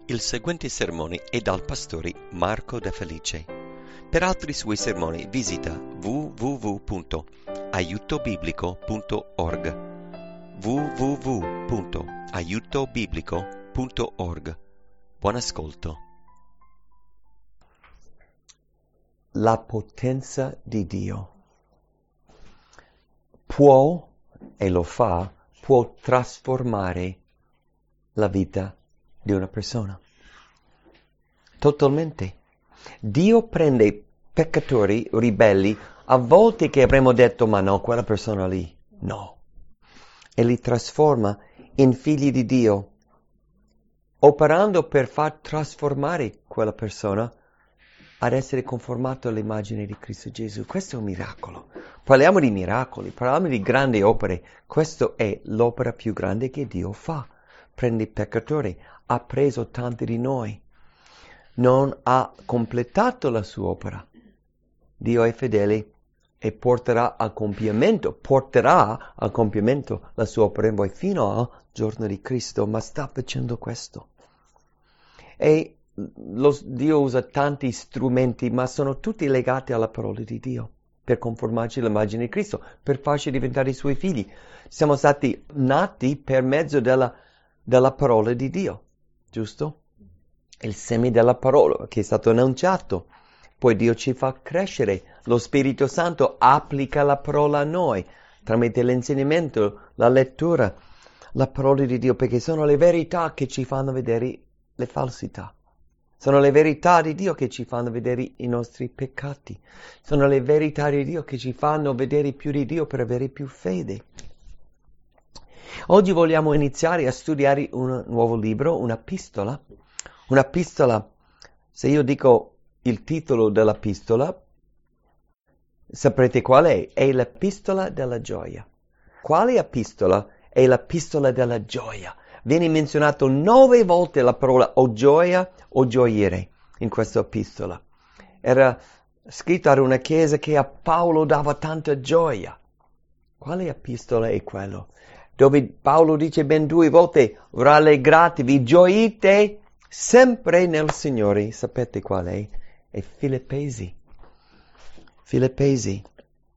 Il seguente sermone è dal pastore Marco De Felice. Per altri suoi sermoni visita www.aiutobiblico.org www.aiutobiblico.org. Buon ascolto. La potenza di Dio può, e lo fa, può trasformare la vita di una persona. Totalmente. Dio prende peccatori, ribelli, a volte che avremmo detto, ma no, quella persona lì, no. E li trasforma in figli di Dio, operando per far trasformare quella persona ad essere conformato all'immagine di Cristo Gesù. Questo è un miracolo. Parliamo di miracoli, parliamo di grandi opere. Questa è l'opera più grande che Dio fa. Prende i peccatori, ha preso tanti di noi. Non ha completato la sua opera. Dio è fedele e porterà a compimento la sua opera in voi fino al giorno di Cristo, ma sta facendo questo. E Dio usa tanti strumenti, ma sono tutti legati alla parola di Dio, per conformarci all'immagine di Cristo, per farci diventare i suoi figli. Siamo stati nati per mezzo della parola di Dio, giusto? Il seme della parola che è stato annunciato. Poi Dio ci fa crescere. Lo Spirito Santo applica la parola a noi, tramite l'insegnamento, la lettura, la parola di Dio, perché sono le verità che ci fanno vedere le falsità. Sono le verità di Dio che ci fanno vedere i nostri peccati. Sono le verità di Dio che ci fanno vedere più di Dio per avere più fede. Oggi vogliamo iniziare a studiare un nuovo libro, un'epistola. Un'epistola, se io dico il titolo dell'epistola, saprete qual è? È l'epistola della gioia. Quale epistola? È l'epistola della gioia. Viene menzionato 9 volte la parola o gioia o gioire in questa epistola. Era scritto ad una chiesa che a Paolo dava tanta gioia. Quale epistola è quello? Dove Paolo dice ben 2 volte, rallegratevi, gioite sempre nel Signore. Sapete qual è? È Filippesi. Filippesi.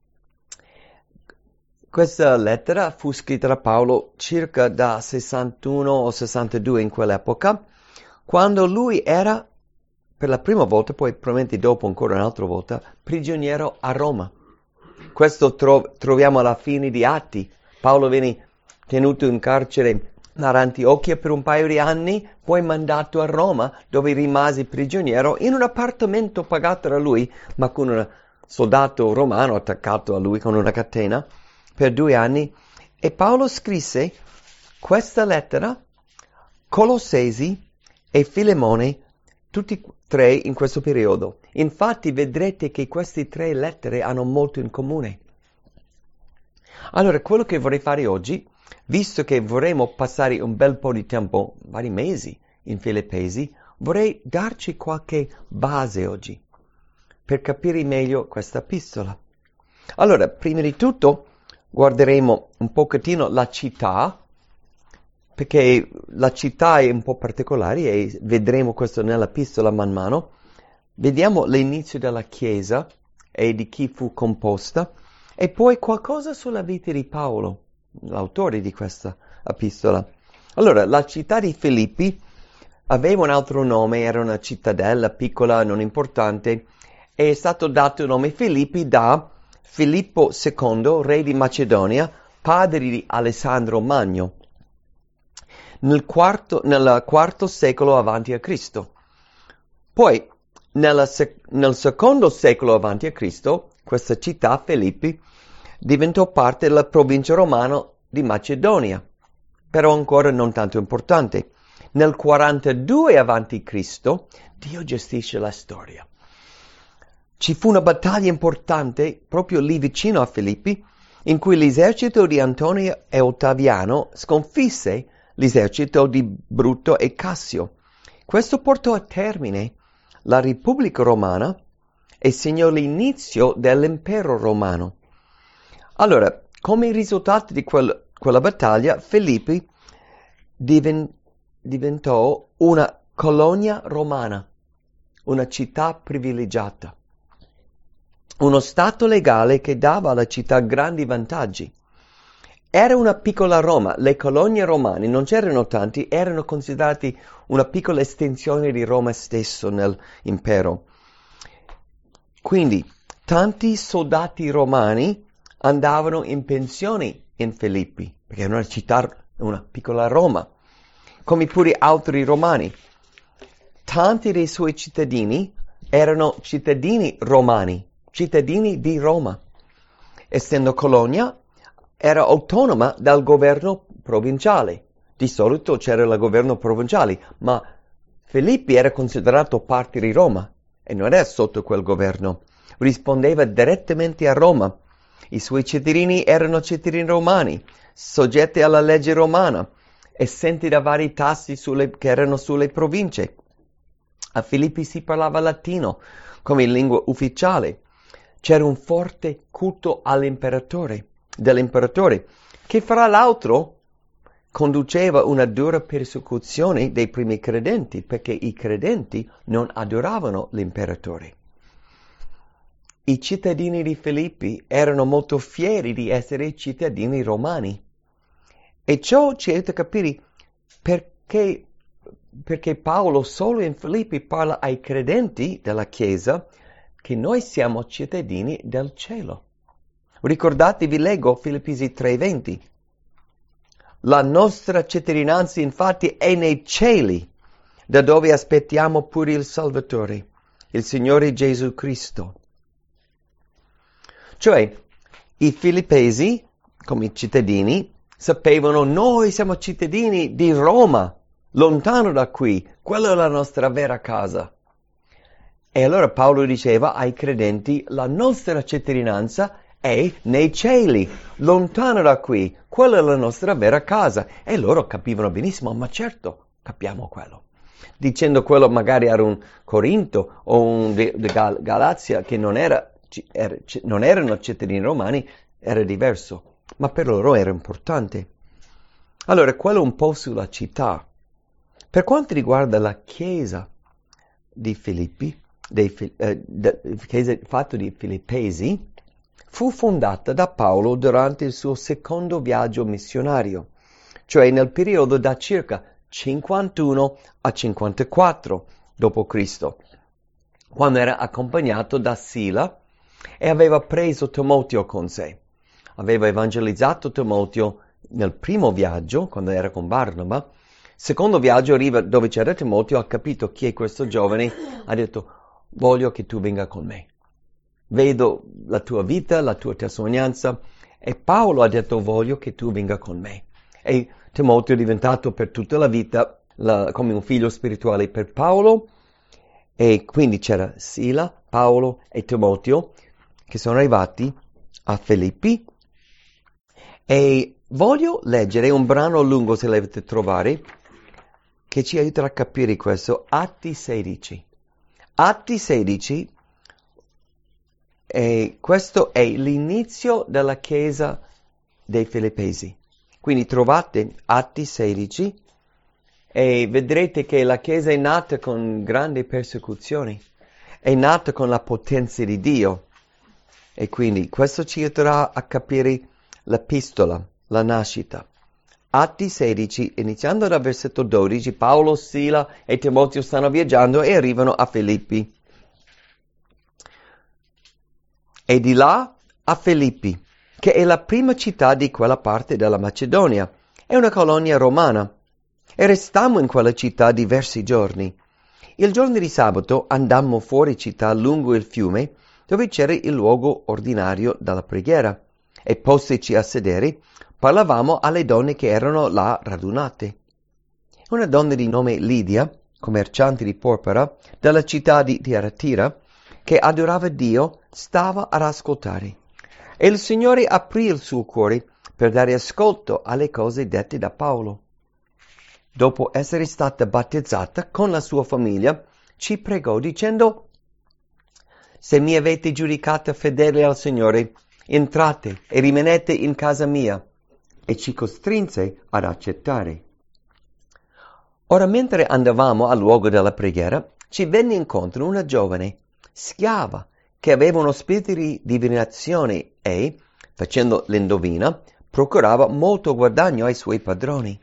Questa lettera fu scritta da Paolo circa da 61 o 62 in quell'epoca, quando lui era, per la prima volta, poi probabilmente dopo ancora un'altra volta, prigioniero a Roma. Questo troviamo alla fine di Atti. Paolo viene tenuto in carcere ad Antiochia per un paio di anni, poi mandato a Roma, dove rimase prigioniero in un appartamento pagato da lui, ma con un soldato romano attaccato a lui con una catena, per 2 anni. E Paolo scrisse questa lettera, Colossesi e Filemone, tutti e 3 in questo periodo. Infatti vedrete che queste 3 lettere hanno molto in comune. Allora, quello che vorrei fare oggi, visto che vorremmo passare un bel po' di tempo, vari mesi, in Filippesi, vorrei darci qualche base oggi, per capire meglio questa epistola. Allora, prima di tutto, guarderemo un pochettino la città, perché la città è un po' particolare e vedremo questo nell'epistola man mano. Vediamo l'inizio della Chiesa e di chi fu composta, e poi qualcosa sulla vita di Paolo, l'autore di questa epistola. Allora, la città di Filippi aveva un altro nome, era una cittadella piccola, non importante, e è stato dato il nome Filippi da Filippo II, re di Macedonia, padre di Alessandro Magno, nel IV secolo avanti a Cristo. Poi, nel secondo secolo avanti a Cristo, questa città, Filippi, diventò parte della provincia romana di Macedonia, però ancora non tanto importante. Nel 42 avanti Cristo, Dio gestisce la storia. Ci fu una battaglia importante proprio lì vicino a Filippi, in cui l'esercito di Antonio e Ottaviano sconfisse l'esercito di Bruto e Cassio. Questo portò a termine la Repubblica Romana e segnò l'inizio dell'impero romano. Allora, come risultato di quella battaglia, Filippi diventò una colonia romana, una città privilegiata, uno stato legale che dava alla città grandi vantaggi. Era una piccola Roma, le colonie romane non c'erano tanti, erano considerati una piccola estensione di Roma stesso nell'impero. Quindi tanti soldati romani andavano in pensione in Filippi, perché era una città, una piccola Roma, come pure altri romani. Tanti dei suoi cittadini erano cittadini romani, cittadini di Roma. Essendo colonia, era autonoma dal governo provinciale. Di solito c'era il governo provinciale, ma Filippi era considerato parte di Roma e non era sotto quel governo. Rispondeva direttamente a Roma. I suoi cittadini erano cittadini romani, soggetti alla legge romana, esenti da vari tassi che erano sulle province. A Filippi si parlava latino come lingua ufficiale. C'era un forte culto dell'imperatore, che fra l'altro conduceva una dura persecuzione dei primi credenti, perché i credenti non adoravano l'imperatore. I cittadini di Filippi erano molto fieri di essere cittadini romani. E ciò ci aiuta a capire perché Paolo solo in Filippi parla ai credenti della Chiesa che noi siamo cittadini del cielo. Ricordatevi, leggo Filippesi 3:20. La nostra cittadinanza infatti è nei cieli, da dove aspettiamo pure il Salvatore, il Signore Gesù Cristo. Cioè, i filippesi, come cittadini, sapevano noi siamo cittadini di Roma, lontano da qui, quella è la nostra vera casa. E allora Paolo diceva ai credenti, la nostra cittadinanza è nei cieli, lontano da qui, quella è la nostra vera casa. E loro capivano benissimo, ma certo, capiamo quello. Dicendo quello magari era un Corinto o un Galazia che non erano cittadini romani, era diverso, ma per loro era importante. Allora, quello un po' sulla città. Per quanto riguarda la chiesa di Filippi, fatto di Filippesi, fu fondata da Paolo durante il suo secondo viaggio missionario, cioè nel periodo da circa 51 a 54 d.C., quando era accompagnato da Sila e aveva preso Timoteo con sé. Aveva evangelizzato Timoteo nel primo viaggio, quando era con Barnaba. Secondo viaggio arriva dove c'era Timoteo, ha capito chi è questo giovane, ha detto, voglio che tu venga con me. Vedo la tua vita, la tua testimonianza, e Paolo ha detto, voglio che tu venga con me. E Timoteo è diventato per tutta la vita come un figlio spirituale per Paolo, e quindi c'era Sila, Paolo e Timoteo che sono arrivati a Filippi. E voglio leggere un brano lungo, se l'avete trovare, che ci aiuterà a capire questo. Atti 16. Atti 16, e questo è l'inizio della chiesa dei Filippesi. Quindi trovate Atti 16 e vedrete che la chiesa è nata con grandi persecuzioni, è nata con la potenza di Dio. E quindi questo ci aiuterà a capire l'epistola, la nascita. Atti 16, iniziando dal versetto 12, Paolo, Sila e Timoteo stanno viaggiando e arrivano a Filippi. E di là a Filippi, che è la prima città di quella parte della Macedonia, è una colonia romana. E restammo in quella città diversi giorni. Il giorno di sabato andammo fuori città lungo il fiume, dove c'era il luogo ordinario della preghiera, e postici a sedere, parlavamo alle donne che erano là radunate. Una donna di nome Lidia, commerciante di porpora, dalla città di Tiatira, che adorava Dio, stava ad ascoltare. E il Signore aprì il suo cuore per dare ascolto alle cose dette da Paolo. Dopo essere stata battezzata con la sua famiglia, ci pregò dicendo: se mi avete giudicata fedele al Signore, entrate e rimanete in casa mia. E ci costrinse ad accettare. Ora, mentre andavamo al luogo della preghiera, ci venne incontro una giovane schiava che aveva uno spirito di divinazione e, facendo l'indovina, procurava molto guadagno ai suoi padroni.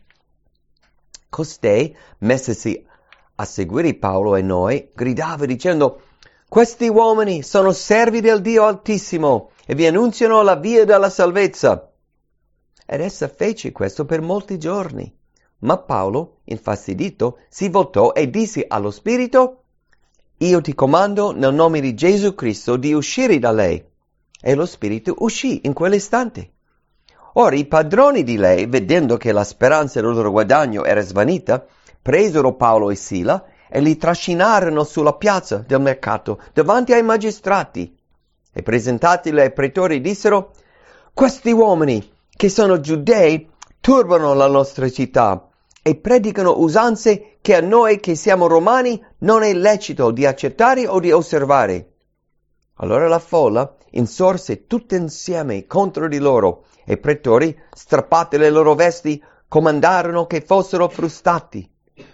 Costei, messasi a seguire Paolo e noi, gridava dicendo: «Questi uomini sono servi del Dio Altissimo e vi annunziano la via della salvezza». Ed essa fece questo per molti giorni. Ma Paolo, infastidito, si voltò e disse allo spirito: «Io ti comando nel nome di Gesù Cristo di uscire da lei». E lo spirito uscì in quell'istante. Ora i padroni di lei, vedendo che la speranza del loro guadagno era svanita, presero Paolo e Sila e li trascinarono sulla piazza del mercato davanti ai magistrati. E presentatili ai pretori dissero: «Questi uomini, che sono giudei, turbano la nostra città e predicano usanze che a noi che siamo romani non è lecito di accettare o di osservare». Allora la folla insorse tutte insieme contro di loro e i pretori, strappate le loro vesti, comandarono che fossero frustati.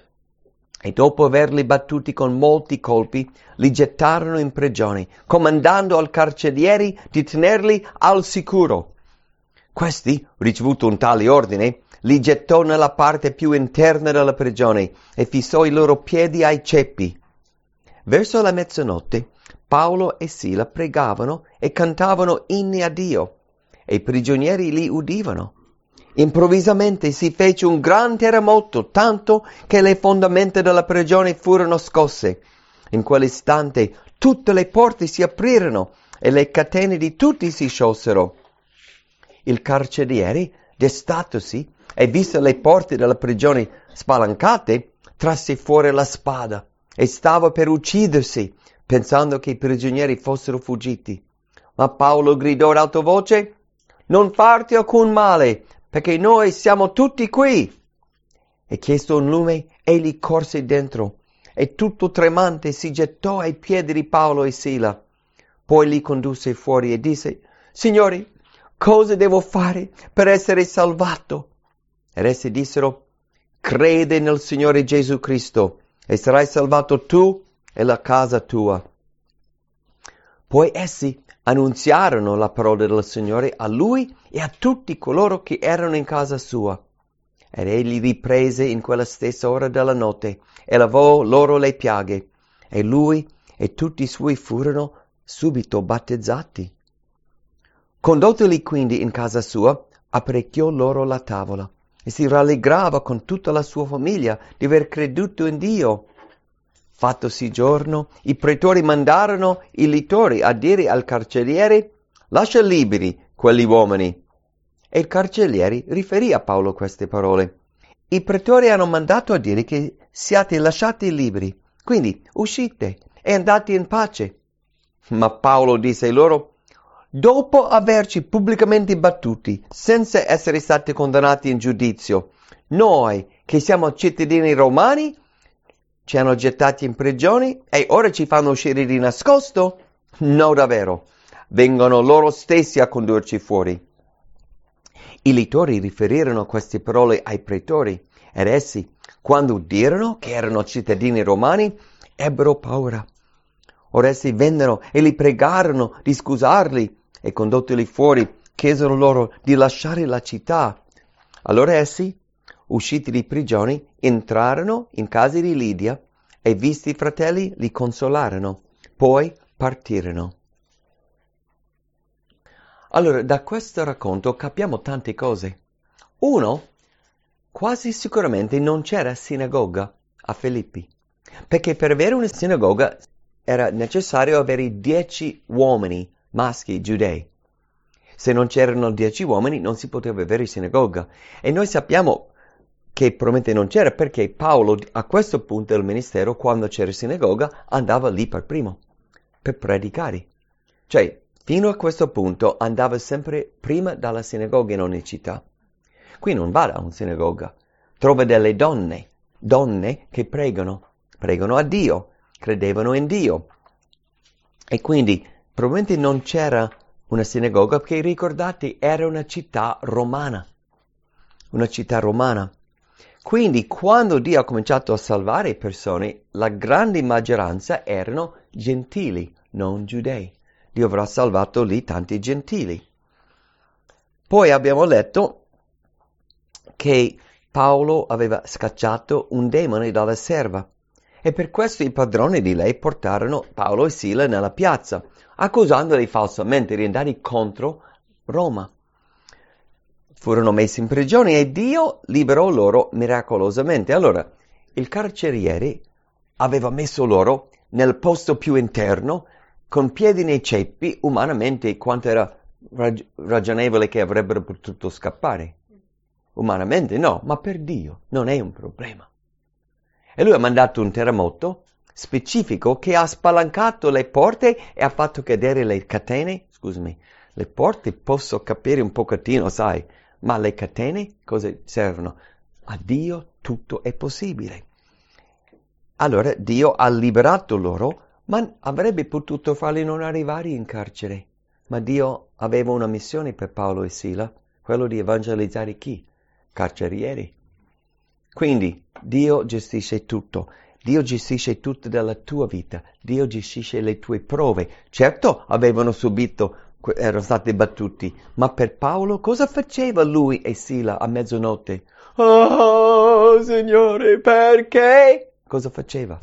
E dopo averli battuti con molti colpi, li gettarono in prigione, comandando al carcerieri di tenerli al sicuro. Questi, ricevuto un tale ordine, li gettò nella parte più interna della prigione e fissò i loro piedi ai ceppi. Verso la mezzanotte, Paolo e Sila pregavano e cantavano inni a Dio, e i prigionieri li udivano. Improvvisamente si fece un gran terremoto, tanto che le fondamenta della prigione furono scosse. In quell'istante tutte le porte si aprirono e le catene di tutti si sciolsero. Il carceriere, destatosi e viste le porte della prigione spalancate, trasse fuori la spada e stava per uccidersi, pensando che i prigionieri fossero fuggiti. Ma Paolo gridò ad alta voce: «Non farti alcun male, perché noi siamo tutti qui». E chiesto un lume, egli corse dentro e tutto tremante si gettò ai piedi di Paolo e Sila. Poi li condusse fuori e disse: «Signori, cosa devo fare per essere salvato?» Ed essi dissero: «Crede nel Signore Gesù Cristo e sarai salvato tu e la casa tua». Poi essi annunziarono la parola del Signore a lui e a tutti coloro che erano in casa sua. Ed egli riprese in quella stessa ora della notte e lavò loro le piaghe, e lui e tutti i suoi furono subito battezzati. Condottoli quindi in casa sua, apparecchiò loro la tavola e si rallegrava con tutta la sua famiglia di aver creduto in Dio. Fattosi giorno, i pretori mandarono i litori a dire al carceriere: «Lascia liberi quegli uomini». E il carceriere riferì a Paolo queste parole: «I pretori hanno mandato a dire che siate lasciati liberi, quindi uscite e andate in pace». Ma Paolo disse loro: «Dopo averci pubblicamente battuti, senza essere stati condannati in giudizio, noi, che siamo cittadini romani, ci hanno gettati in prigione e ora ci fanno uscire di nascosto? No, davvero. Vengono loro stessi a condurci fuori». I litori riferirono queste parole ai pretori, ed essi, quando udirono che erano cittadini romani, ebbero paura. Ora essi vennero e li pregarono di scusarli, e condottili fuori, chiesero loro di lasciare la città. Allora essi, usciti di prigione, entrarono in casa di Lidia e, visti i fratelli, li consolarono. Poi partirono. Allora, da questo racconto capiamo tante cose. Uno, quasi sicuramente non c'era sinagoga a Filippi, perché per avere una sinagoga era necessario avere 10 uomini maschi giudei. Se non c'erano 10 uomini non si poteva avere sinagoga. E noi sappiamo che probabilmente non c'era, perché Paolo a questo punto del ministero, quando c'era sinagoga, andava lì per primo, per predicare. Cioè, fino a questo punto andava sempre prima dalla sinagoga in ogni città. Qui non va a una sinagoga, trova delle donne che pregano a Dio, credevano in Dio. E quindi probabilmente non c'era una sinagoga, perché ricordate, era una città romana. Quindi quando Dio ha cominciato a salvare persone, la grande maggioranza erano gentili, non giudei. Dio avrà salvato lì tanti gentili. Poi abbiamo letto che Paolo aveva scacciato un demone dalla serva e per questo i padroni di lei portarono Paolo e Sila nella piazza, accusandoli falsamente di andare contro Roma. Furono messi in prigione e Dio liberò loro miracolosamente. Allora, il carceriere aveva messo loro nel posto più interno, con piedi nei ceppi, umanamente quanto era ragionevole che avrebbero potuto scappare. Umanamente no, ma per Dio non è un problema. E lui ha mandato un terremoto specifico che ha spalancato le porte e ha fatto cadere le catene. Scusami, le porte posso capire un pochettino, sai, ma le catene cosa servono? A Dio tutto è possibile. Allora Dio ha liberato loro, ma avrebbe potuto farli non arrivare in carcere. Ma Dio aveva una missione per Paolo e Sila, quello di evangelizzare chi? Carcerieri. Quindi Dio gestisce tutto. Dio gestisce tutto della tua vita. Dio gestisce le tue prove. Certo, avevano subito, erano stati battuti, ma per Paolo cosa faceva lui e Sila a mezzanotte? Oh, Signore, perché? Cosa faceva?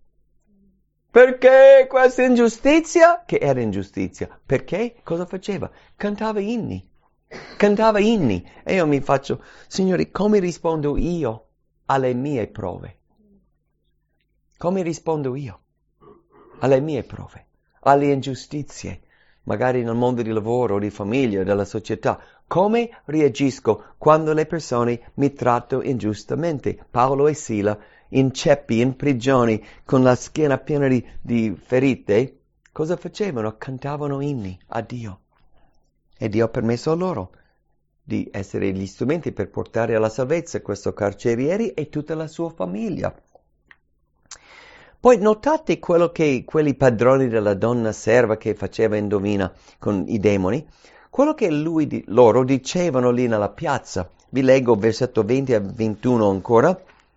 Perché questa ingiustizia? Che era ingiustizia. Perché? Cosa faceva? Cantava inni. Cantava inni. E io mi faccio, Signore, come rispondo io alle mie prove? Come rispondo io alle mie prove? Alle ingiustizie? Magari nel mondo di lavoro, di famiglia, della società. Come reagisco quando le persone mi trattano ingiustamente? Paolo e Sila, in ceppi, in prigioni, con la schiena piena di ferite, cosa facevano? Cantavano inni a Dio. E Dio ha permesso a loro di essere gli strumenti per portare alla salvezza questo carceriere e tutta la sua famiglia. Poi notate quello che quelli padroni della donna serva che faceva indovina con i demoni, quello che loro dicevano lì nella piazza. Vi leggo versetto 20 a 21 ancora.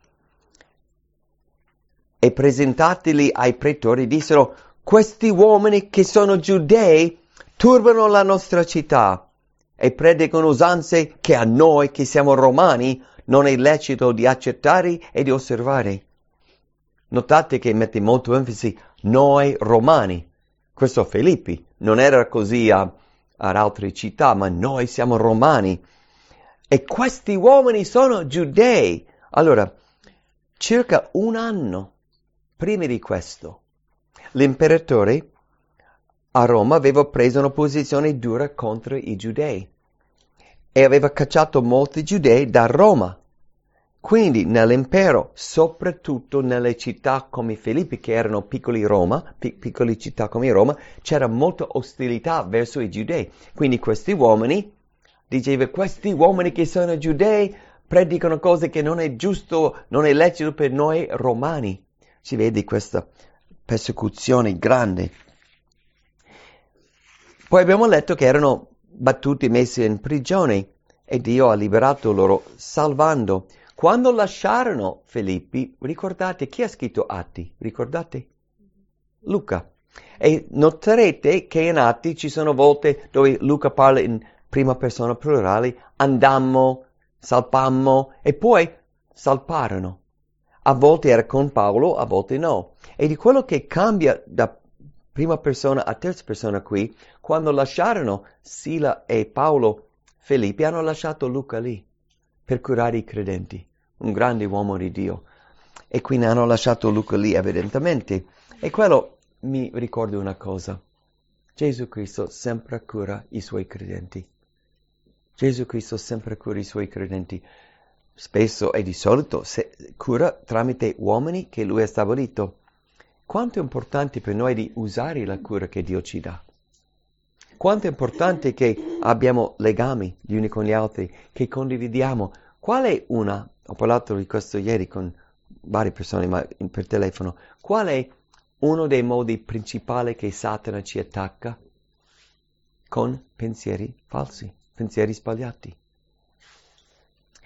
E presentateli ai pretori dissero: questi uomini che sono giudei turbano la nostra città e predicano usanze che a noi che siamo romani non è lecito di accettare e di osservare. Notate che mette molto enfasi noi romani. Questo Filippi non era così ad altre città, ma noi siamo romani. E questi uomini sono giudei. Allora, circa un anno prima di questo, l'imperatore a Roma aveva preso una posizione dura contro i giudei e aveva cacciato molti giudei da Roma. Quindi nell'impero, soprattutto nelle città come Filippi, che erano piccole città come Roma, c'era molta ostilità verso i giudei. Quindi questi uomini, diceva, questi uomini che sono giudei predicano cose che non è giusto, non è lecito per noi romani. Si vede questa persecuzione grande. Poi abbiamo letto che erano battuti, messi in prigione e Dio ha liberato loro salvando. Quando lasciarono Filippi, ricordate chi ha scritto Atti? Ricordate? Luca. E noterete che in Atti ci sono volte dove Luca parla in prima persona plurale, andammo, salpammo e poi salparono. A volte era con Paolo, a volte no. E di quello che cambia da prima persona a terza persona qui, quando lasciarono Sila e Paolo, Filippi hanno lasciato Luca lì per curare i credenti, un grande uomo di Dio. E quindi hanno lasciato Luca lì evidentemente. E quello mi ricorda una cosa. Gesù Cristo sempre cura i suoi credenti. Gesù Cristo sempre cura i suoi credenti. Spesso e di solito cura tramite uomini che lui ha stabilito. Quanto è importante per noi di usare la cura che Dio ci dà. Quanto è importante che abbiamo legami gli uni con gli altri, che condividiamo. Qual è ho parlato di questo ieri con varie persone ma per telefono, qual è uno dei modi principali che Satana ci attacca? Con pensieri falsi, pensieri sbagliati.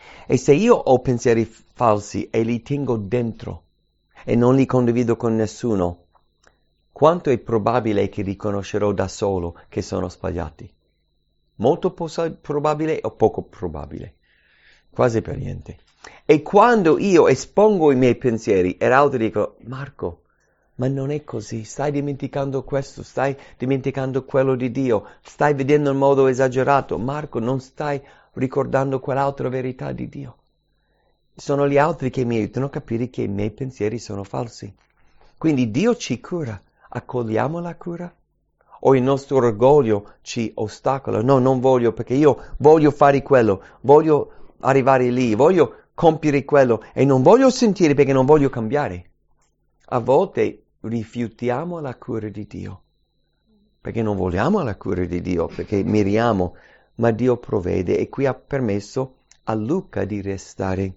E se io ho pensieri falsi e li tengo dentro e non li condivido con nessuno, quanto è probabile che riconoscerò da solo che sono sbagliati? Molto probabile o poco probabile? Quasi per niente. E quando io espongo i miei pensieri e altri dicono, Marco, ma non è così, stai dimenticando questo, stai dimenticando quello di Dio, stai vedendo in modo esagerato, Marco, non stai ricordando quell'altra verità di Dio. Sono gli altri che mi aiutano a capire che i miei pensieri sono falsi. Quindi Dio ci cura, accogliamo la cura? O il nostro orgoglio ci ostacola? No, non voglio perché io voglio fare quello, voglio arrivare lì, voglio compiere quello e non voglio sentire perché non voglio cambiare. A volte rifiutiamo la cura di Dio, perché non vogliamo la cura di Dio, perché miriamo, ma Dio provvede e qui ha permesso a Luca di restare.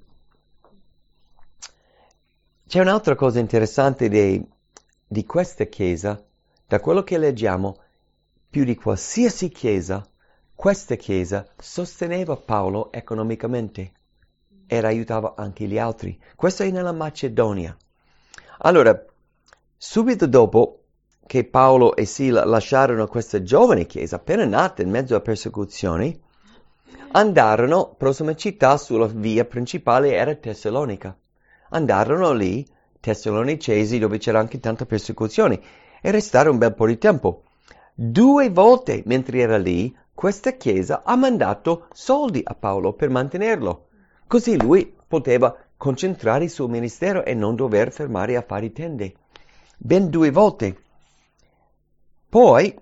C'è un'altra cosa interessante di questa chiesa, da quello che leggiamo, più di qualsiasi chiesa, questa chiesa sosteneva Paolo economicamente e aiutava anche gli altri. Questo è nella Macedonia. Allora, subito dopo che Paolo e Sila lasciarono questa giovane chiesa, appena nata in mezzo a persecuzioni, andarono, prossima città sulla via principale era Tessalonica. Andarono lì, Tessalonicesi, dove c'era anche tanta persecuzione, e restarono un bel po' di tempo. 2 volte, mentre era lì, questa chiesa ha mandato soldi a Paolo per mantenerlo. Così lui poteva concentrare il suo ministero e non dover fermare a fare tende. Ben 2 volte. Poi,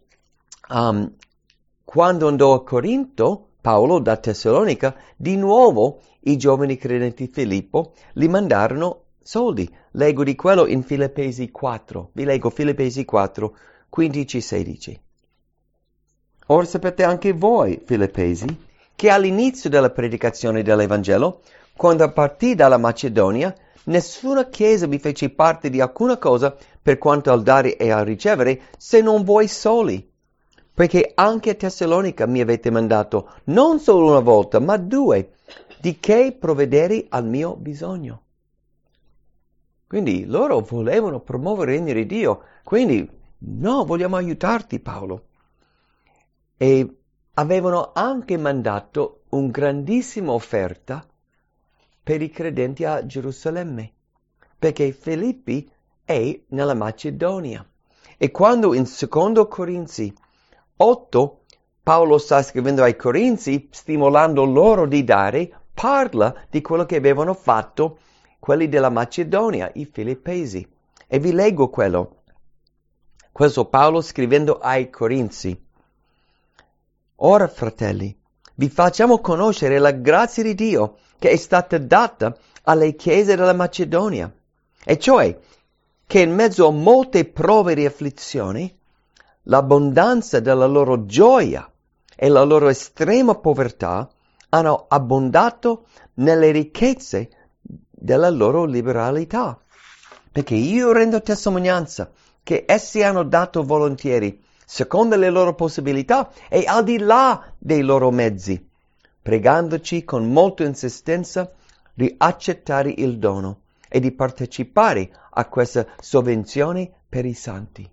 quando andò a Corinto, Paolo da Tessalonica, di nuovo i giovani credenti Filippo li mandarono soldi. Leggo di quello in Filippesi 4. Vi leggo Filippesi 4, 15-16. Ora sapete anche voi, Filippesi, che all'inizio della predicazione dell'Evangelo, quando partì dalla Macedonia, nessuna chiesa vi fece parte di alcuna cosa per quanto al dare e al ricevere, se non voi soli. Perché anche a Tessalonica mi avete mandato, non solo una volta, ma 2, di che provvedere al mio bisogno. Quindi loro volevano promuovere il regno di Dio. Quindi, no, vogliamo aiutarti, Paolo. E avevano anche mandato una grandissima offerta per i credenti a Gerusalemme, perché Filippi è nella Macedonia. E quando in 2 Corinzi 8 Paolo sta scrivendo ai Corinzi, stimolando loro di dare, parla di quello che avevano fatto quelli della Macedonia, i Filippesi. E vi leggo quello. Questo Paolo scrivendo ai Corinzi. Ora, fratelli, vi facciamo conoscere la grazia di Dio che è stata data alle chiese della Macedonia, e cioè che in mezzo a molte prove e afflizioni, l'abbondanza della loro gioia e la loro estrema povertà hanno abbondato nelle ricchezze della loro liberalità. Perché io rendo testimonianza che essi hanno dato volentieri, secondo le loro possibilità e al di là dei loro mezzi, pregandoci con molta insistenza di accettare il dono e di partecipare a questa sovvenzione per i santi.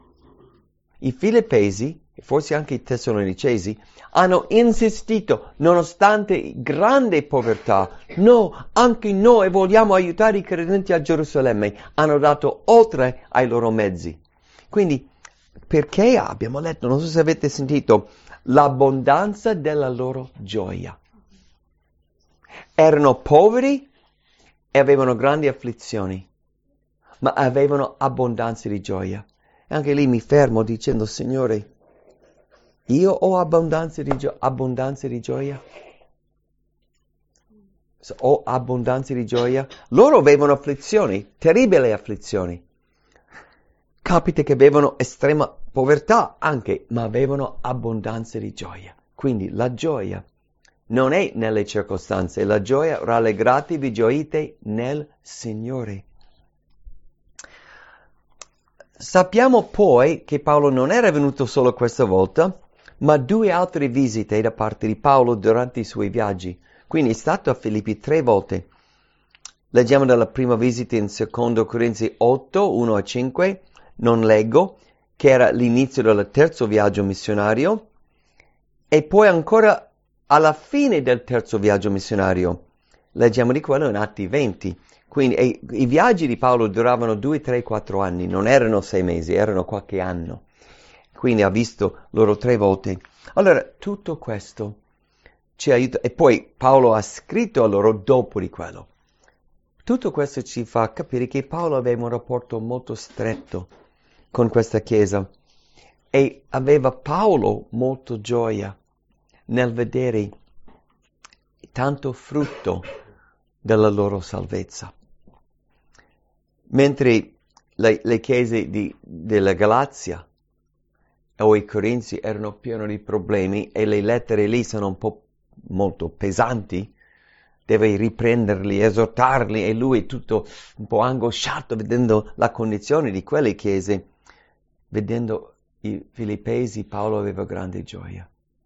I Filippesi, e forse anche i Tessalonicesi, hanno insistito, nonostante grande povertà, no, anche noi vogliamo aiutare i credenti a Gerusalemme, hanno dato oltre ai loro mezzi. Quindi, perché abbiamo letto, non so se avete sentito, l'abbondanza della loro gioia. Erano poveri e avevano grandi afflizioni, ma avevano abbondanza di gioia. E anche lì mi fermo dicendo, Signore, io ho abbondanza di gioia? Ho abbondanza di gioia? Loro avevano afflizioni, terribili afflizioni. Capita che avevano estrema povertà anche, ma avevano abbondanza di gioia. Quindi la gioia non è nelle circostanze, la gioia, rallegratevi, gioite nel Signore. Sappiamo poi che Paolo non era venuto solo questa volta, ma 2 altre visite da parte di Paolo durante i suoi viaggi. Quindi è stato a Filippi 3 volte. Leggiamo dalla prima visita in 2 Corinzi 8, 1 a 5, non leggo, che era l'inizio del terzo viaggio missionario, e poi ancora alla fine del terzo viaggio missionario. Leggiamo di quello in Atti 20. Quindi i viaggi di Paolo duravano 2, 3, 4 anni, non erano 6 mesi, erano qualche anno. Quindi ha visto loro 3 volte. Allora, tutto questo ci aiuta. E poi Paolo ha scritto a loro dopo di quello. Tutto questo ci fa capire che Paolo aveva un rapporto molto stretto con questa chiesa. E aveva Paolo molto gioia nel vedere tanto frutto della loro salvezza. Mentre le chiese della Galazia o i Corinzi erano pieni di problemi e le lettere lì sono un po' molto pesanti, deve riprenderli, esortarli, e lui è tutto un po' angosciato vedendo la condizione di quelle chiese. Vedendo i Filippesi, Paolo aveva grande gioia.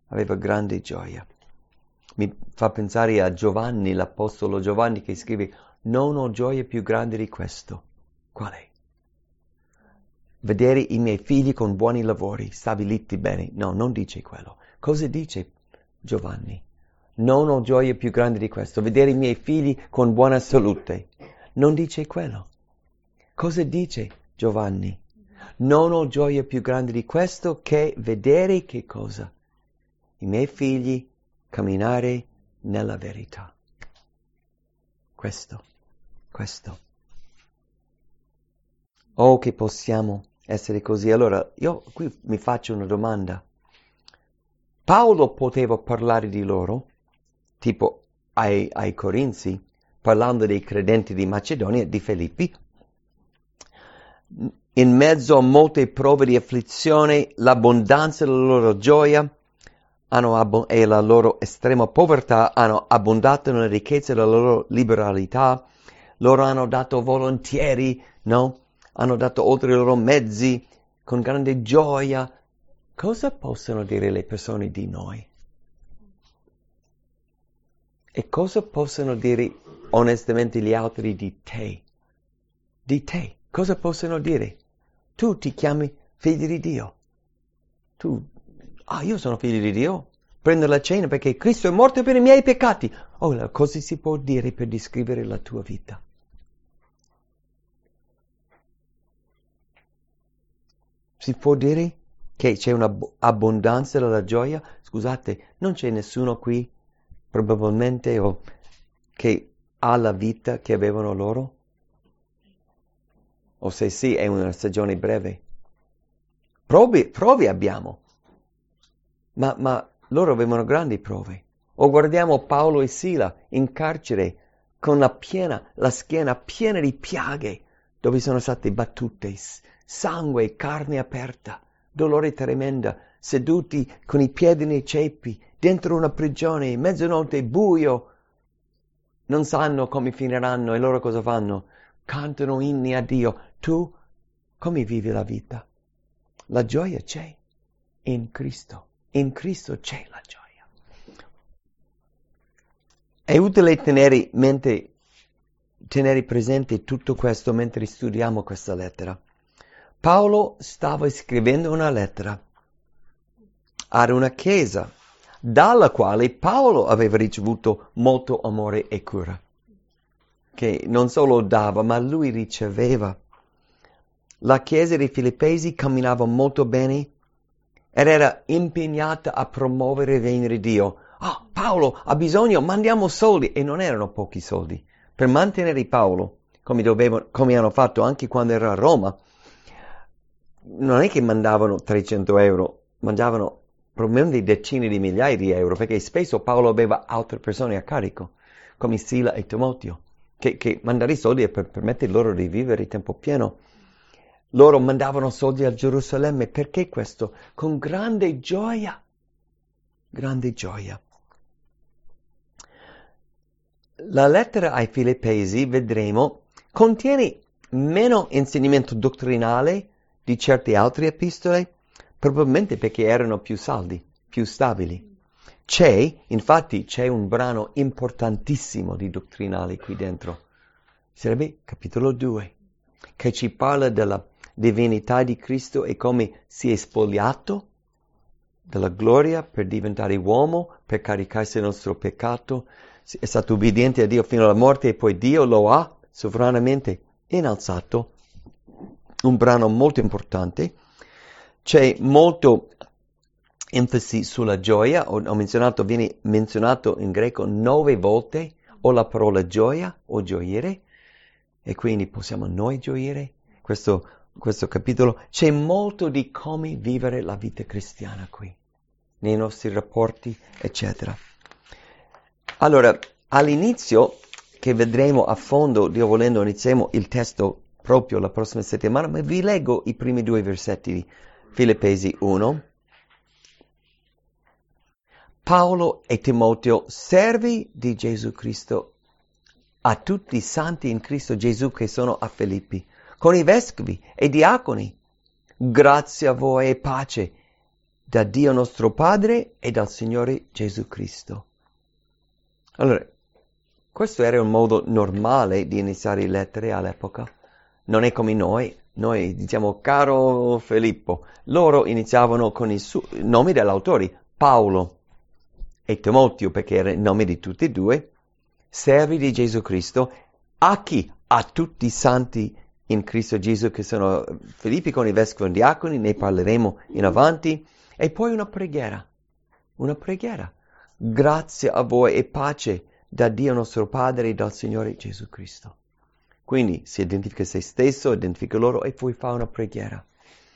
Mi fa pensare a Giovanni, l'apostolo Giovanni, che scrive: non ho gioia più grande di questo. Qual è? Vedere i miei figli con buoni lavori, stabiliti bene. No, non dice quello. Cosa dice Giovanni? Non ho gioia più grande di questo. Vedere i miei figli con buona salute. Non dice quello. Cosa dice Giovanni? Non ho gioia più grande di questo che vedere che cosa? I miei figli camminare nella verità. Questo. Oh, che possiamo essere così. Allora, io qui mi faccio una domanda. Paolo poteva parlare di loro, tipo ai Corinzi, parlando dei credenti di Macedonia e di Filippi, in mezzo a molte prove di afflizione, l'abbondanza della loro gioia e la loro estrema povertà hanno abbondato nella ricchezza della loro liberalità. Loro hanno dato volentieri, no? Hanno dato oltre i loro mezzi, con grande gioia. Cosa possono dire le persone di noi? E cosa possono dire onestamente gli altri di te? Di te. Cosa possono dire? Tu ti chiami figlio di Dio. Io sono figlio di Dio. Prendo la cena perché Cristo è morto per i miei peccati. Oh, cosa si può dire per descrivere la tua vita? Si può dire che c'è un'abbondanza della gioia? Scusate, non c'è nessuno qui, probabilmente, che ha la vita che avevano loro? O se sì, è una stagione breve. Prove abbiamo. Ma loro avevano grandi prove. O guardiamo Paolo e Sila in carcere con la schiena piena di piaghe, dove sono state battute, sangue, carne aperta, dolore tremenda, seduti con i piedi nei ceppi, dentro una prigione, mezzanotte, buio. Non sanno come finiranno, e loro cosa fanno? Cantano inni a Dio. Tu come vivi la vita? La gioia c'è in Cristo. In Cristo c'è la gioia. È utile tenere presente tutto questo mentre studiamo questa lettera. Paolo stava scrivendo una lettera ad una chiesa dalla quale Paolo aveva ricevuto molto amore e cura, che non solo dava, ma lui riceveva. La chiesa dei Filippesi camminava molto bene ed era impegnata a promuovere il regno di Dio. Paolo ha bisogno, mandiamo soldi. E non erano pochi soldi. Per mantenere Paolo, come hanno fatto anche quando era a Roma, non è che mandavano 300 euro, mandavano probabilmente decine di migliaia di euro, perché spesso Paolo aveva altre persone a carico, come Sila e Timoteo, che mandare i soldi per permettere loro di vivere a tempo pieno. Loro mandavano soldi a Gerusalemme. Perché questo? Con grande gioia. Grande gioia. La lettera ai Filippesi, vedremo, contiene meno insegnamento dottrinale di certe altre epistole, probabilmente perché erano più saldi, più stabili. Infatti c'è un brano importantissimo di dottrinale qui dentro. Sarebbe capitolo 2, che ci parla della divinità di Cristo e come si è spogliato della gloria per diventare uomo, per caricarsi del nostro peccato. È stato obbediente a Dio fino alla morte e poi Dio lo ha sovranamente innalzato. Un brano molto importante. C'è molto enfasi sulla gioia, viene menzionato in greco 9 volte o la parola gioia o gioire, e quindi possiamo noi gioire. Questo capitolo c'è molto di come vivere la vita cristiana qui, nei nostri rapporti, eccetera. Allora, all'inizio, che vedremo a fondo, Dio volendo, iniziamo il testo proprio la prossima settimana, ma vi leggo i primi 2 versetti di Filippesi 1. Paolo e Timoteo, servi di Gesù Cristo, a tutti i santi in Cristo Gesù che sono a Filippi, con i vescovi e diaconi, grazie a voi e pace da Dio nostro Padre e dal Signore Gesù Cristo. Allora, questo era un modo normale di iniziare le lettere all'epoca. Non è come noi diciamo caro Filippo. Loro iniziavano con i nomi degli autori, Paolo e Timoteo, perché era il nome di tutti e due, servi di Gesù Cristo, a chi? A tutti i santi in Cristo Gesù che sono Filippi con i vescovi e diaconi, ne parleremo in avanti, e poi una preghiera, grazie a voi e pace da Dio nostro Padre e dal Signore Gesù Cristo. Quindi si identifica se stesso, identifica loro e poi fa una preghiera.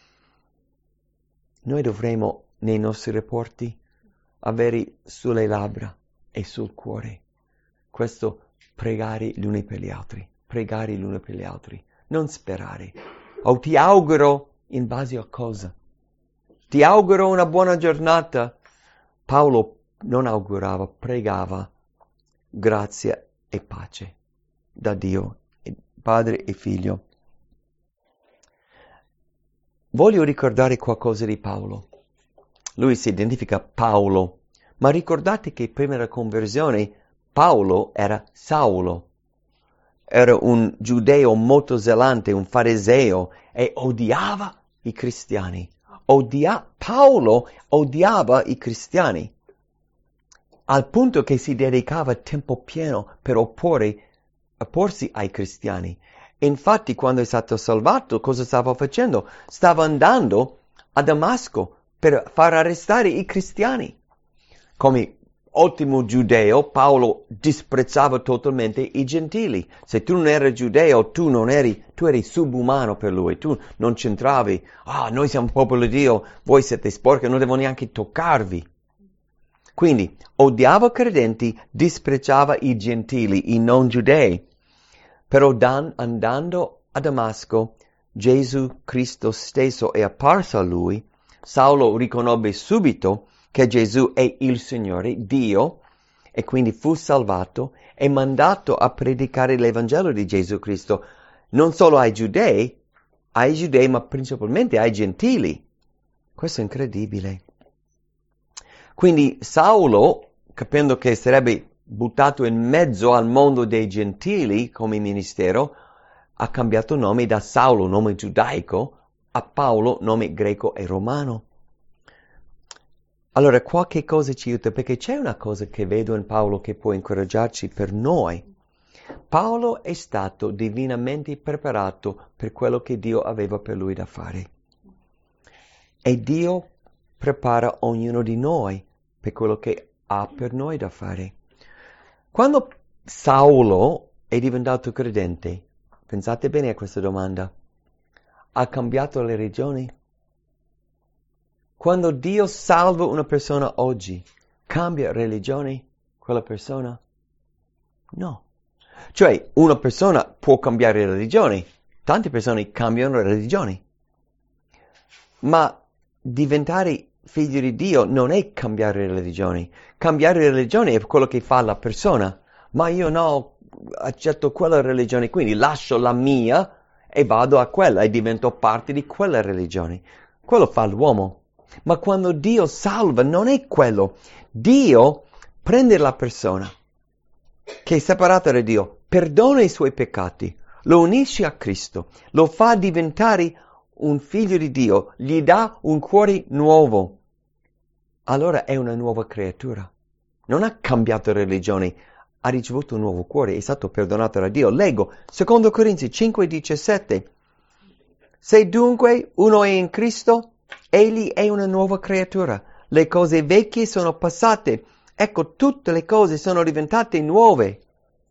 Noi dovremo nei nostri rapporti avere sulle labbra e sul cuore questo pregare gli uni per gli altri, non sperare. O ti auguro in base a cosa? Ti auguro una buona giornata. Paolo non augurava, pregava grazia e pace da Dio, Padre e Figlio. Voglio ricordare qualcosa di Paolo. Lui si identifica Paolo, ma ricordate che prima della conversione Paolo era Saulo. Era un giudeo molto zelante, un fariseo, e odiava i cristiani. Paolo odiava i cristiani, al punto che si dedicava tempo pieno per opporsi ai cristiani. E infatti quando è stato salvato, cosa stava facendo? Stava andando a Damasco per far arrestare i cristiani. Come ottimo giudeo, Paolo disprezzava totalmente i gentili. Se tu non eri giudeo, tu eri subumano per lui, tu non c'entravi. Noi siamo popolo di Dio, voi siete sporchi, non devo neanche toccarvi. Quindi odiava i credenti, disprezzava i gentili, i non giudei. Però andando a Damasco, Gesù Cristo stesso è apparso a lui. Saulo riconobbe subito che Gesù è il Signore, Dio, e quindi fu salvato e mandato a predicare l'Evangelo di Gesù Cristo, non solo ai giudei, ma principalmente ai gentili. Questo è incredibile. Quindi Saulo, capendo che sarebbe buttato in mezzo al mondo dei gentili come ministero, ha cambiato nome da Saulo, nome giudaico, a Paolo, nome greco e romano. Allora, qualche cosa ci aiuta, perché c'è una cosa che vedo in Paolo che può incoraggiarci per noi. Paolo è stato divinamente preparato per quello che Dio aveva per lui da fare. E Dio prepara ognuno di noi per quello che ha per noi da fare. Quando Saulo è diventato credente, pensate bene a questa domanda, ha cambiato le religioni? Quando Dio salva una persona oggi, cambia religione quella persona? No. Cioè, una persona può cambiare religione, tante persone cambiano religione. Ma diventare figlio di Dio non è cambiare religione. Cambiare religione è quello che fa la persona. Ma io no, accetto quella religione, quindi lascio la mia e vado a quella e divento parte di quella religione. Quello fa l'uomo. Ma quando Dio salva non è quello. Dio prende la persona che è separata da Dio, perdona i suoi peccati, lo unisce a Cristo, lo fa diventare un figlio di Dio, gli dà un cuore nuovo. Allora è una nuova creatura. Non ha cambiato religione, ha ricevuto un nuovo cuore, è stato perdonato da Dio. Leggo 2 Corinzi 5,17. Se dunque uno è in Cristo, egli è una nuova creatura. Le cose vecchie sono passate. Ecco, tutte le cose sono diventate nuove.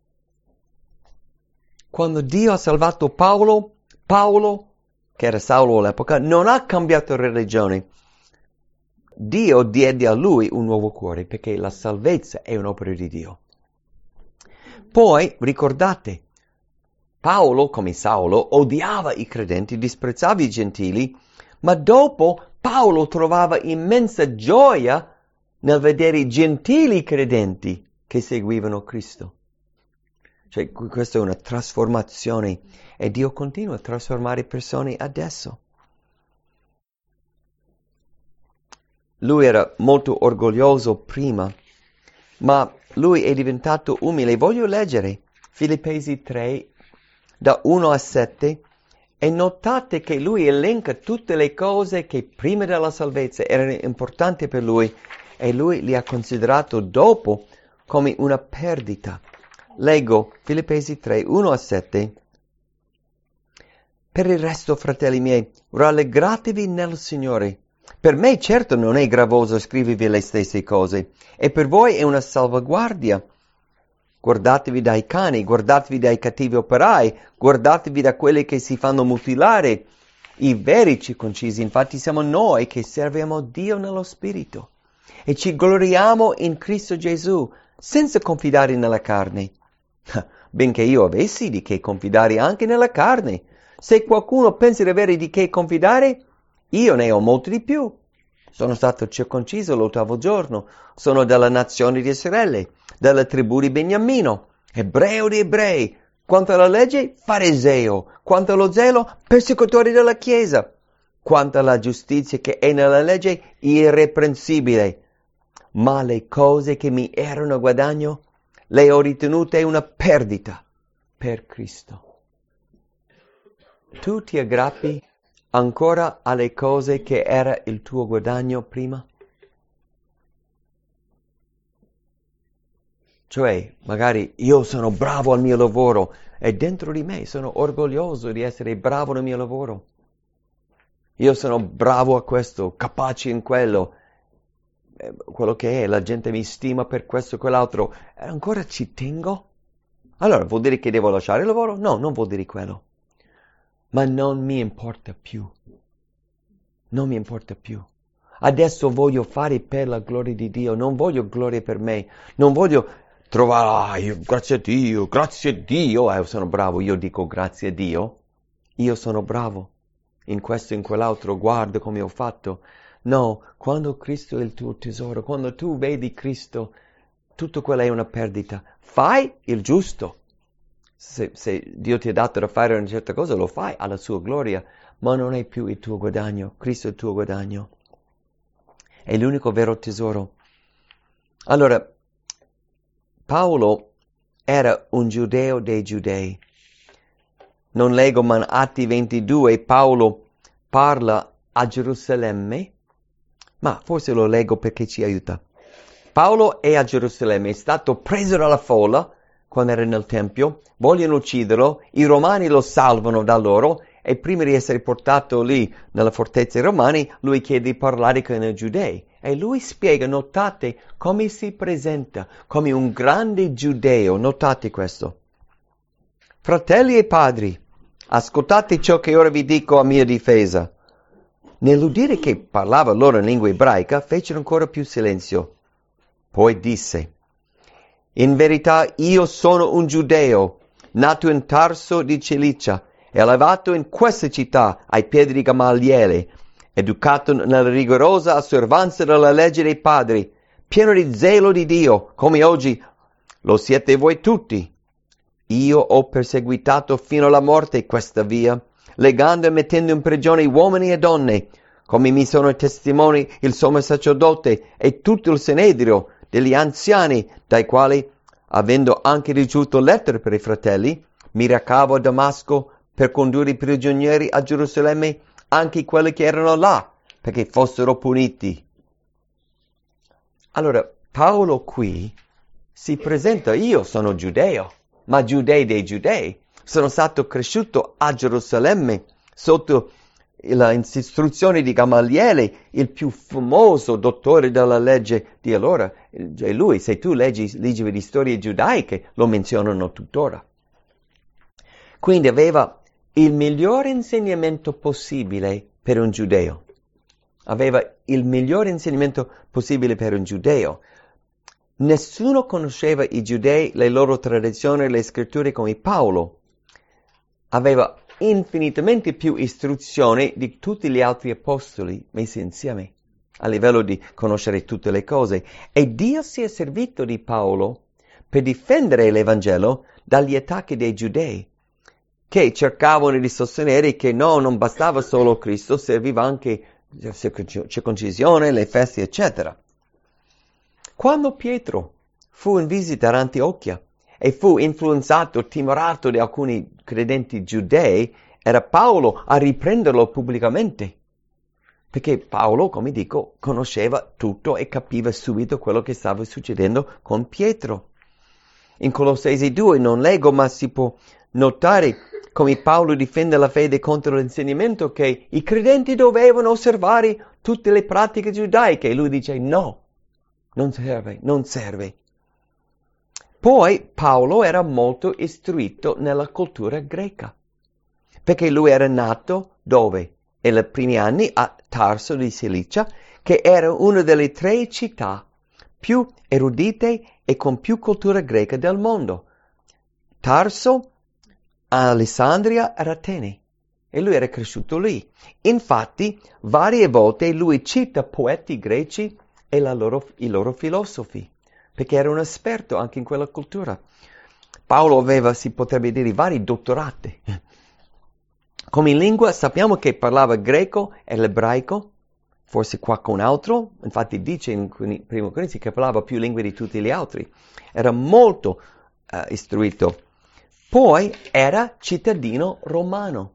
Quando Dio ha salvato Paolo, che era Saulo all'epoca, non ha cambiato religione. Dio diede a lui un nuovo cuore, perché la salvezza è un'opera di Dio. Poi, ricordate, Paolo, come Saulo, odiava i credenti, disprezzava i gentili, ma dopo Paolo trovava immensa gioia nel vedere i gentili credenti che seguivano Cristo. Cioè, questa è una trasformazione e Dio continua a trasformare persone adesso. Lui era molto orgoglioso prima, ma lui è diventato umile. Voglio leggere Filippesi 3, da 1 a 7, e notate che lui elenca tutte le cose che prima della salvezza erano importanti per lui e lui li ha considerato dopo come una perdita. Leggo Filippesi 3, 1 a 7. Per il resto, fratelli miei, rallegratevi nel Signore. Per me certo non è gravoso scrivervi le stesse cose, e per voi è una salvaguardia. Guardatevi dai cani, guardatevi dai cattivi operai, guardatevi da quelli che si fanno mutilare. I veri circoncisi, infatti, siamo noi che serviamo Dio nello Spirito e ci gloriamo in Cristo Gesù, senza confidare nella carne. Benché io avessi di che confidare anche nella carne. Se qualcuno pensa di avere di che confidare, io ne ho molto di più. Sono stato circonciso l'8° giorno, sono della nazione di Israele, della tribù di Beniamino, ebreo di ebrei, quanto alla legge, fariseo, quanto allo zelo, persecutore della Chiesa, quanto alla giustizia che è nella legge, irreprensibile. Ma le cose che mi erano a guadagno, le ho ritenute una perdita per Cristo. Tu ti aggrappi ancora alle cose che era il tuo guadagno prima? Cioè, magari io sono bravo al mio lavoro e dentro di me sono orgoglioso di essere bravo nel mio lavoro. Io sono bravo a questo, capace in quello, quello che è, la gente mi stima per questo e quell'altro. E ancora ci tengo? Allora, vuol dire che devo lasciare il lavoro? No, non vuol dire quello. Ma non mi importa più. Non mi importa più. Adesso voglio fare per la gloria di Dio, non voglio gloria per me, non voglio trovare, grazie a Dio, sono bravo, io dico grazie a Dio, io sono bravo, in questo e in quell'altro, guarda come ho fatto. No, quando Cristo è il tuo tesoro, quando tu vedi Cristo, tutto quello è una perdita. Fai il giusto. Se Dio ti ha dato da fare una certa cosa, lo fai alla sua gloria, ma non è più il tuo guadagno, Cristo è il tuo guadagno. È l'unico vero tesoro. Allora, Paolo era un giudeo dei giudei. Non leggo, ma in Atti 22 Paolo parla a Gerusalemme, ma forse lo leggo perché ci aiuta. Paolo è a Gerusalemme, è stato preso dalla folla quando era nel Tempio, vogliono ucciderlo, i romani lo salvano da loro e prima di essere portato lì nella fortezza romani, lui chiede di parlare con i giudei. E lui spiega, notate come si presenta, come un grande giudeo, notate questo. Fratelli e padri, ascoltate ciò che ora vi dico a mia difesa. Nell'udire che parlava loro in lingua ebraica, fecero ancora più silenzio. Poi disse, in verità io sono un giudeo, nato in Tarso di Cilicia, elevato in questa città ai piedi di Gamaliele, educato nella rigorosa osservanza della legge dei padri, pieno di zelo di Dio, come oggi lo siete voi tutti. Io ho perseguitato fino alla morte questa via, legando e mettendo in prigione uomini e donne, come mi sono testimoni il sommo sacerdote e tutto il Sinedrio degli anziani, dai quali, avendo anche ricevuto lettere per i fratelli, mi recavo a Damasco per condurre i prigionieri a Gerusalemme, anche quelli che erano là, perché fossero puniti. Allora, Paolo qui si presenta: io sono giudeo, ma giudei dei giudei. Sono stato cresciuto a Gerusalemme sotto le istruzioni di Gamaliele, il più famoso dottore della legge di allora. E lui, se tu leggi libri di storie giudaiche, lo menzionano tuttora. Quindi aveva il migliore insegnamento possibile per un giudeo. Aveva il migliore insegnamento possibile per un giudeo. Nessuno conosceva i giudei, le loro tradizioni, le scritture come Paolo. Aveva infinitamente più istruzioni di tutti gli altri apostoli messi insieme, a livello di conoscere tutte le cose. E Dio si è servito di Paolo per difendere l'Evangelo dagli attacchi dei giudei, che cercavano di sostenere che no, non bastava solo Cristo, serviva anche circoncisione, le feste, eccetera. Quando Pietro fu in visita ad Antiochia e fu influenzato, timorato da alcuni credenti giudei, era Paolo a riprenderlo pubblicamente. Perché Paolo, come dico, conosceva tutto e capiva subito quello che stava succedendo con Pietro. In Colossesi 2 non leggo, ma si può notare come Paolo difende la fede contro l'insegnamento che i credenti dovevano osservare tutte le pratiche giudaiche. E lui dice no, non serve. Poi Paolo era molto istruito nella cultura greca, perché lui era nato dove? Nei primi anni a Tarso di Cilicia, che era una delle 3 città più erudite e con più cultura greca del mondo. Tarso, Alessandria e Atene. E lui era cresciuto lì. Infatti, varie volte lui cita poeti greci e i loro filosofi, perché era un esperto anche in quella cultura. Paolo aveva, si potrebbe dire, vari dottorati. Come lingua sappiamo che parlava greco e l'ebraico, forse qualcun altro, infatti dice in 1 Corinzi che parlava più lingue di tutti gli altri. Era molto istruito. Poi era cittadino romano.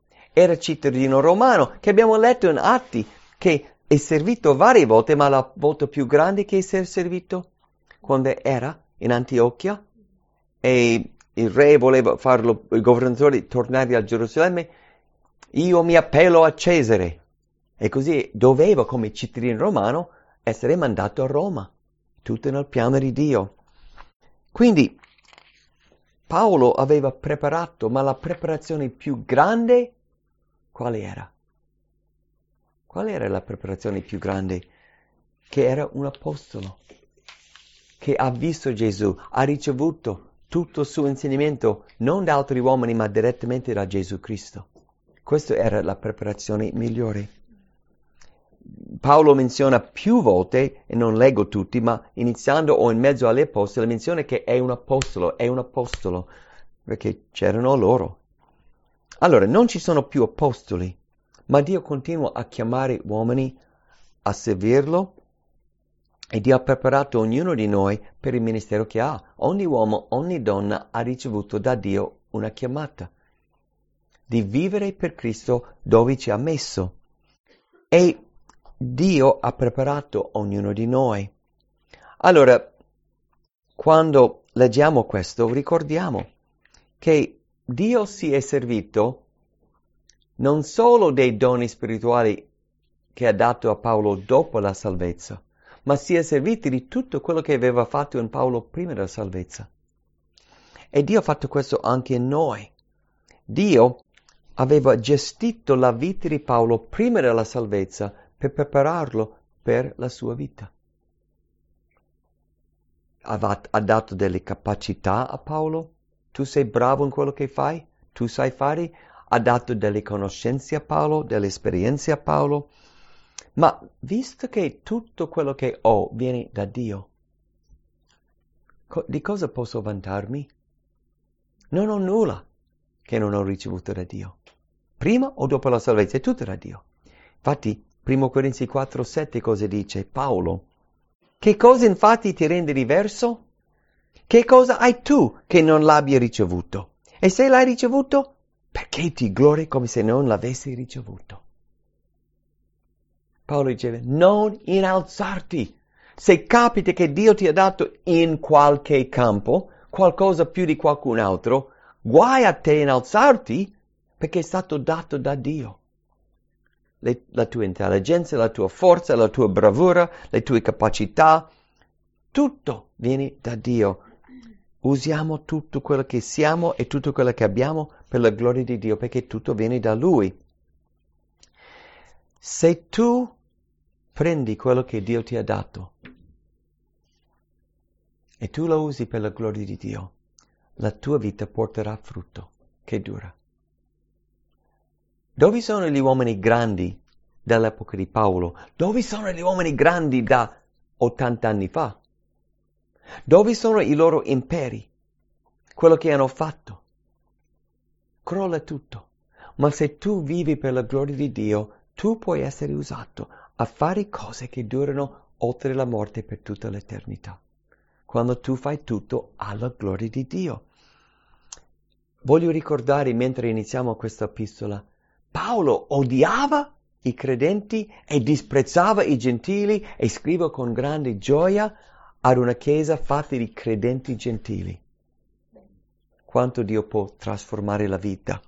Che abbiamo letto in Atti, che è servito varie volte, ma la volta più grande che si è servito quando era in Antiochia e il re voleva farlo, il governatore, tornare a Gerusalemme. Io mi appello a Cesare. E così doveva, come cittadino romano, essere mandato a Roma. Tutto nel piano di Dio. Quindi Paolo aveva preparato, ma la preparazione più grande quale era? Qual era la preparazione più grande? Che era un apostolo, che ha visto Gesù, ha ricevuto tutto il suo insegnamento, non da altri uomini, ma direttamente da Gesù Cristo. Questa era la preparazione migliore. Paolo menziona più volte, e non leggo tutti, ma iniziando o in mezzo agli apostoli, menziona che è un apostolo, perché c'erano loro. Allora, non ci sono più apostoli, ma Dio continua a chiamare uomini a servirlo e Dio ha preparato ognuno di noi per il ministero che ha. Ogni uomo, ogni donna ha ricevuto da Dio una chiamata di vivere per Cristo dove ci ha messo. E Dio ha preparato ognuno di noi. Allora, quando leggiamo questo, ricordiamo che Dio si è servito non solo dei doni spirituali che ha dato a Paolo dopo la salvezza, ma si è servito di tutto quello che aveva fatto in Paolo prima della salvezza. E Dio ha fatto questo anche in noi. Dio aveva gestito la vita di Paolo prima della salvezza per prepararlo per la sua vita. Ha dato delle capacità a Paolo. Tu sei bravo in quello che fai, tu sai fare. Ha dato delle conoscenze a Paolo, delle esperienze a Paolo. Ma visto che tutto quello che ho viene da Dio, di cosa posso vantarmi? Non ho nulla che non ho ricevuto da Dio. Prima o dopo la salvezza è tutto da Dio. Infatti 1 Corinzi 4:7 cosa dice Paolo? Che cosa infatti ti rende diverso? Che cosa hai tu che non l'abbia ricevuto? E se l'hai ricevuto, perché ti glori come se non l'avessi ricevuto? Paolo diceva, non innalzarti. Se capita che Dio ti ha dato in qualche campo qualcosa più di qualcun altro, guai a te innalzarti perché è stato dato da Dio. La tua intelligenza, la tua forza, la tua bravura, le tue capacità, tutto viene da Dio. Usiamo tutto quello che siamo e tutto quello che abbiamo per la gloria di Dio, perché tutto viene da Lui. Se tu prendi quello che Dio ti ha dato e tu lo usi per la gloria di Dio, la tua vita porterà frutto che dura. Dove sono gli uomini grandi dell'epoca di Paolo? Dove sono gli uomini grandi da 80 anni fa? Dove sono i loro imperi? Quello che hanno fatto? Crolla tutto. Ma se tu vivi per la gloria di Dio, tu puoi essere usato a fare cose che durano oltre la morte per tutta l'eternità. Quando tu fai tutto alla gloria di Dio. Voglio ricordare, mentre iniziamo questa epistola, Paolo odiava i credenti e disprezzava i gentili e scrive con grande gioia ad una chiesa fatta di credenti gentili. Quanto Dio può trasformare la vita.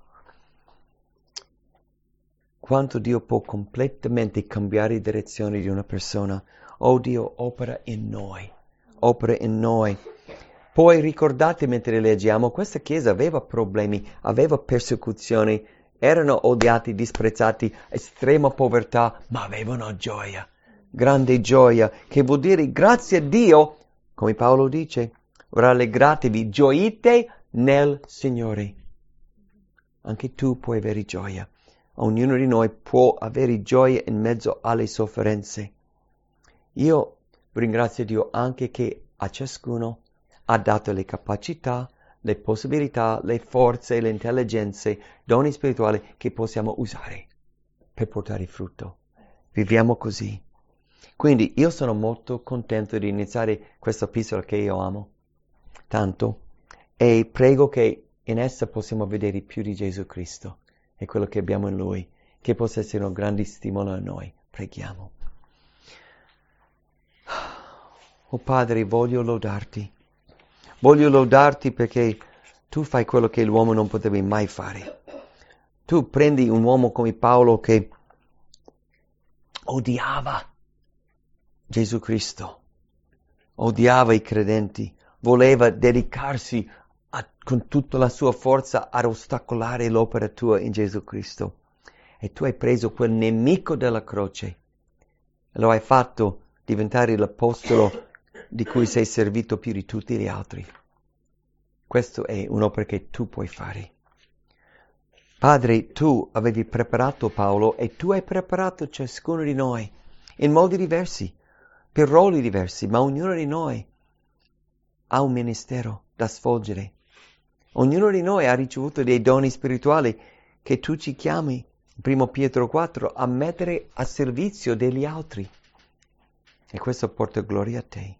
Quanto Dio può completamente cambiare direzione di una persona. Oh, Dio opera in noi. Opera in noi. Poi ricordate mentre leggiamo, questa chiesa aveva problemi, aveva persecuzioni, erano odiati, disprezzati, estrema povertà, ma avevano gioia, grande gioia, che vuol dire grazie a Dio, come Paolo dice, rallegratevi, gioite nel Signore. Anche tu puoi avere gioia. Ognuno di noi può avere gioia in mezzo alle sofferenze. Io ringrazio Dio anche che a ciascuno ha dato le capacità, le possibilità, le forze, le intelligenze, doni spirituali che possiamo usare per portare frutto. Viviamo così. Quindi io sono molto contento di iniziare questa epistola che io amo tanto e prego che in essa possiamo vedere più di Gesù Cristo e quello che abbiamo in Lui, che possa essere un grande stimolo a noi. Preghiamo. Oh Padre, voglio lodarti. Voglio lodarti perché tu fai quello che l'uomo non poteva mai fare. Tu prendi un uomo come Paolo che odiava Gesù Cristo, odiava i credenti, voleva dedicarsi con tutta la sua forza ad ostacolare l'opera tua in Gesù Cristo. E tu hai preso quel nemico della croce e lo hai fatto diventare l'apostolo di cui sei servito più di tutti gli altri. Questo è un'opera che tu puoi fare. Padre, tu avevi preparato Paolo e tu hai preparato ciascuno di noi in modi diversi, per ruoli diversi, ma ognuno di noi ha un ministero da svolgere. Ognuno di noi ha ricevuto dei doni spirituali che tu ci chiami, 1 Pietro 4, a mettere a servizio degli altri. E questo porta gloria a te.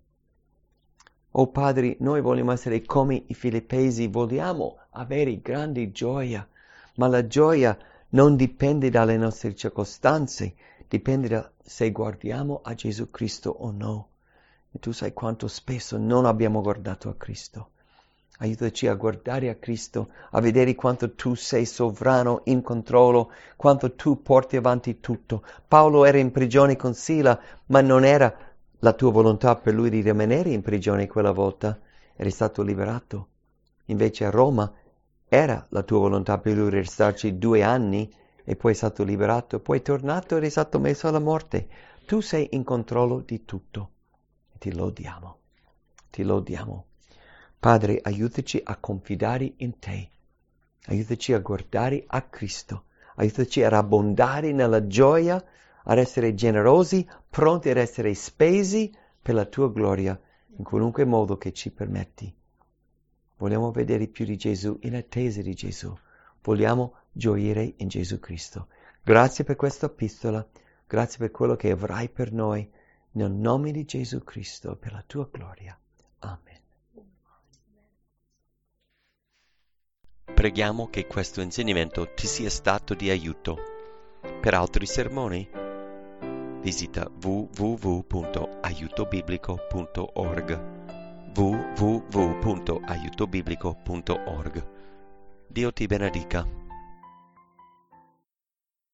Oh Padre, noi vogliamo essere come i Filippesi, vogliamo avere grande gioia, ma la gioia non dipende dalle nostre circostanze, dipende da se guardiamo a Gesù Cristo o no. E tu sai quanto spesso non abbiamo guardato a Cristo. Aiutaci a guardare a Cristo, a vedere quanto tu sei sovrano, in controllo, quanto tu porti avanti tutto. Paolo era in prigione con Sila, ma non era la tua volontà per lui di rimanere in prigione quella volta. Eri stato liberato. Invece a Roma era la tua volontà per lui restarci 2 anni e poi è stato liberato, poi è tornato ed è stato messo alla morte. Tu sei in controllo di tutto. Ti lodiamo. Ti lodiamo. Padre, aiutaci a confidare in te. Aiutaci a guardare a Cristo. Aiutaci ad abbondare nella gioia, ad essere generosi, pronti ad essere spesi per la tua gloria, in qualunque modo che ci permetti. Vogliamo vedere più di Gesù, in attesa di Gesù. Vogliamo gioire in Gesù Cristo. Grazie per questa epistola. Grazie per quello che avrai per noi, nel nome di Gesù Cristo, per la tua gloria. Amen. Preghiamo che questo insegnamento ti sia stato di aiuto. Per altri sermoni, visita www.aiutobiblico.org www.aiutobiblico.org. Dio ti benedica.